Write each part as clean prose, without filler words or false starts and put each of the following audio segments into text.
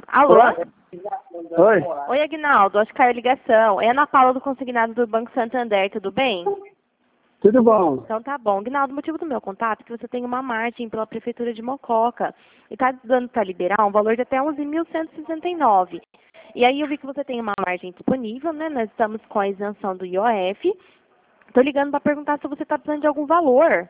Alô? Oi? Oi, Aguinaldo. Acho que caiu a ligação. É a Ana Paula do Consignado do Banco Santander, tudo bem? Tudo bom? Então tá bom. Aguinaldo, o motivo do meu contato é que você tem uma margem pela Prefeitura de Mococa e está dando para liberar um valor de até 11.169. E aí eu vi que você tem uma margem disponível, né? Nós estamos com a isenção do IOF. Estou ligando para perguntar se você está precisando de algum valor.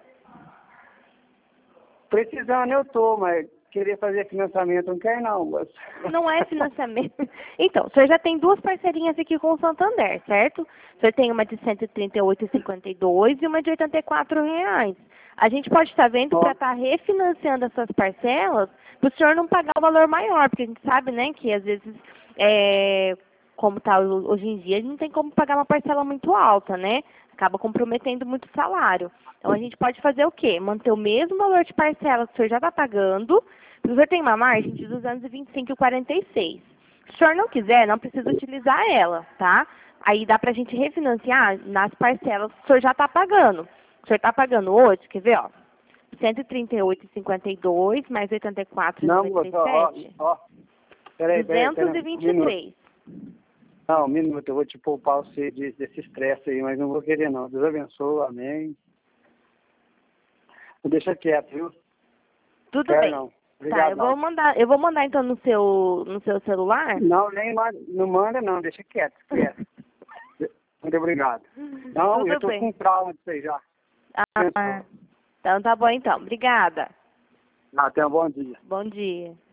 Precisando eu tô, mas querer fazer financiamento não quer não, moço. Não é financiamento. Então, o senhor já tem duas parceirinhas aqui com o Santander, certo? O senhor tem uma de R$ 138,52 e uma de R$ 84. A gente pode estar vendo para estar refinanciando essas parcelas para o senhor não pagar o valor maior, porque a gente sabe, né, que às vezes, como está hoje em dia, a gente não tem como pagar uma parcela muito alta, né? Acaba comprometendo muito o salário. Então, a gente pode fazer o quê? Manter o mesmo valor de parcela que o senhor já está pagando. O senhor tem uma margem de R$ 225,46. Se o senhor não quiser, não precisa utilizar ela, tá? Aí dá para a gente refinanciar nas parcelas que o senhor já está pagando. O senhor está pagando hoje, quer ver, ó? R$ 138,52 mais R$ Não, moço, 84,97. Peraí, 223. Não, um minuto, eu vou te poupar você desse estresse aí, mas não vou querer não. Deus abençoe, amém. Deixa quieto, viu? Tudo Quero bem. não. Obrigado, Tá, eu vou mandar então no seu celular. Não, nem manda, não manda não, deixa quieto. Muito obrigado. Não, Tudo eu tô bem. com trauma disso aí já. Ah, então tá bom então. Obrigada. Até um bom dia. Bom dia.